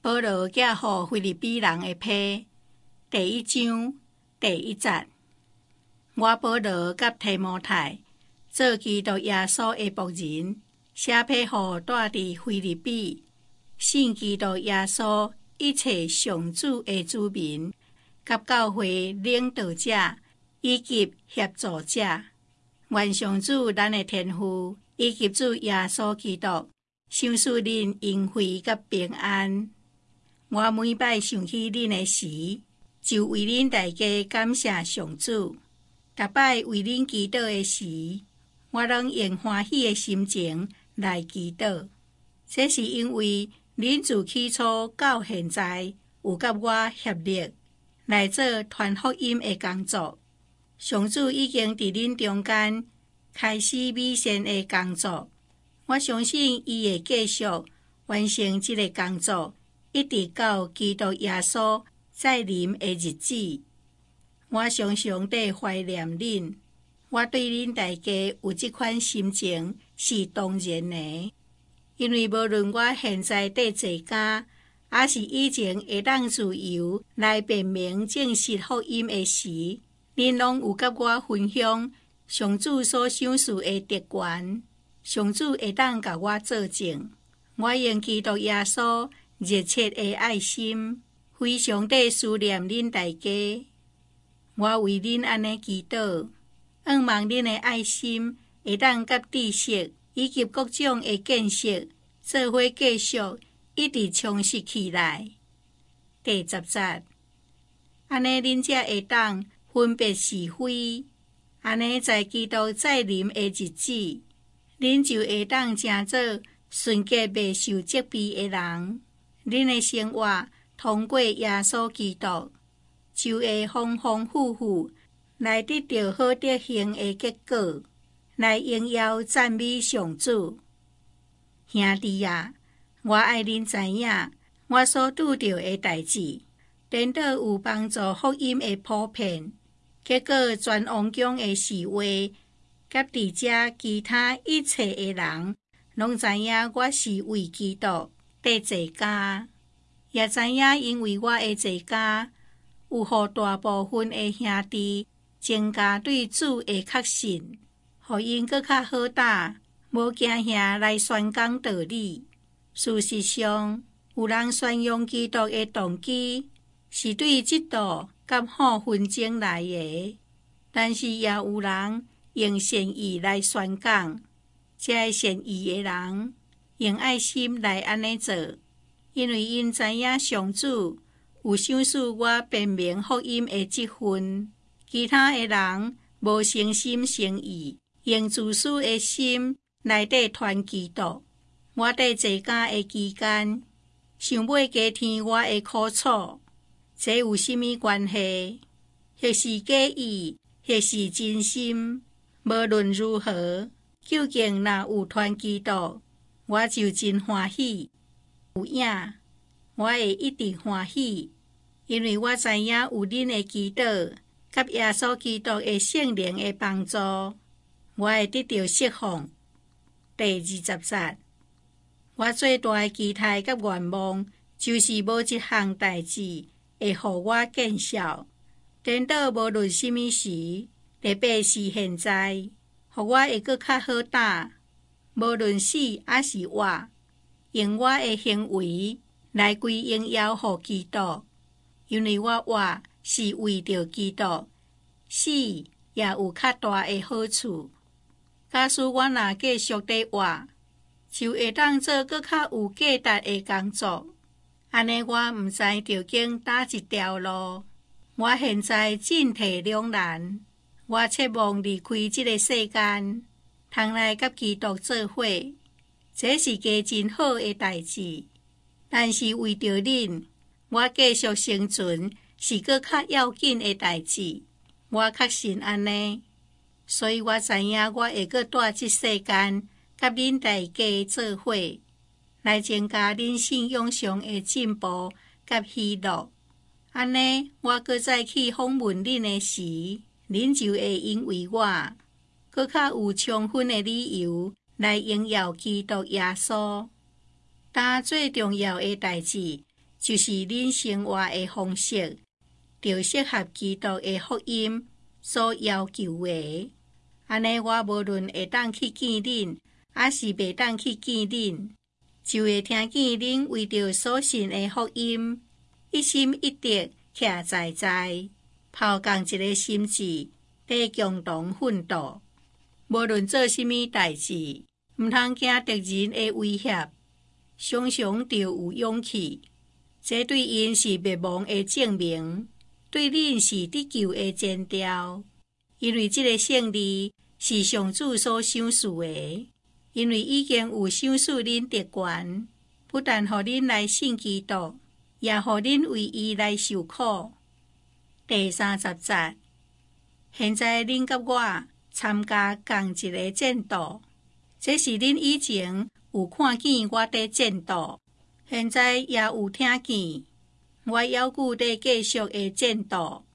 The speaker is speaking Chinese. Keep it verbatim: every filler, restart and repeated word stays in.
保罗寄予腓立比人的批第一章第一节。我保罗甲提摩太做基督耶稣的僕人，写批予住伫腓立比信基督耶稣一切上主的子民，甲教会领导者以及协助者。愿上主咱的天父以及主耶稣基督赏赐恁恩惠甲平安。我每摆想起恁的时，就为恁大家感谢上主。逐摆为恁祈祷的时，我拢用欢喜的心情来祈祷。这是因为恁自起初到现在有甲我协力来做传福音的工作。上主已经伫恁中间开始美善的工作，我相信伊会继续完成这个工作，一直到基督耶稣再临的日子。我常常地怀念恁，我对恁大家有这款心情是当然的，因为无论我现在在坐家，还是以前会当自由来辨明正式福音的时，恁拢有甲我分享上主所赏赐的特权。上主会当甲我作证，我用基督耶稣热切的爱心，非常地思念恁大家。我为恁安尼祈祷，盼望恁的爱心会当甲知识以及各种的见识做伙继续一直充实起来。第十节，安尼恁才会当分别是非，安尼在基督再临的日子，恁就会当成做纯洁袂受责备的人。恁的生活通过耶稣基督，就会丰丰富富来得到好德行的结果，来荣耀赞美上主。兄弟啊，我爱恁知影，我所拄到的代志，颠倒有帮助福音的普遍。结果全王宫的侍卫，甲伫遮其他一切的人，拢知影我是为基督在坐家，也知影因为我的坐家，有互大部分的兄弟增加对主的确信，互因搁较好打，无惊吓来宣讲道理。事实上，有人宣扬基督的动机是对嫉妒甲好纷争来的，但是也有人用善意来宣讲。这善意的人用爱心来安尼做，因为因知影上主有赏赐我辨明福音的这份。其他的人无诚心诚意，用自私的心来底传基督。我在坐家的期间，想要加添我的苦楚，这有什么关系？或是假意，或是真心，无论如何，究竟若有传基督，我就真欢喜。有影，我会一直欢喜，因为我知影有恁的祈祷，甲耶稣基督的圣灵的帮助，我会得到释放。第二十节，我最大的期待甲愿望，就是无一项代志会互我见效。颠倒无论什么时，特别是现在，互我会搁较好打，无论死还是活，用我的行为来归荣耀互基督。因为我活是为着基督，死也有较大的好处。假使我若继续地活，就会当做搁较有价值的工作。安尼我毋知着经打一条路。我现在进退两难，我切望离开这个世间，通来甲基督做伙，这是个真好的代志。但是为着恁，我继续生存是搁较要紧的代志。我确信安尼，所以我知影我会搁住这世间，甲恁大家做伙，来增加恁信仰上的进步甲喜乐。安尼，我搁再去访问恁的时，恁就会因为我，搁较有充分的理由来荣耀基督耶稣。但最重要的代志， 就是恁生活的方式，就适合基督的福音所要求的。安尼我無論會當去見恁，還是袂當去見恁，就會聽見恁為着所信的福音，一心一德徛在在，拋共一個心志，在共同奮鬥。無論做什麼代志，毋通驚敵人的威脅，常常就有勇氣。這對因是滅亡的證明，對恁是得救的前兆。因為這個勝利是上主所賞賜的，因為已經有賞賜恁得權，不但予恁來信基督，也予恁為伊來受苦。第三十節，現在恁甲我參加同一個戰鬥，這是恁以前有看見我在戰鬥，現在也有聽見我猶豫在繼續的戰鬥。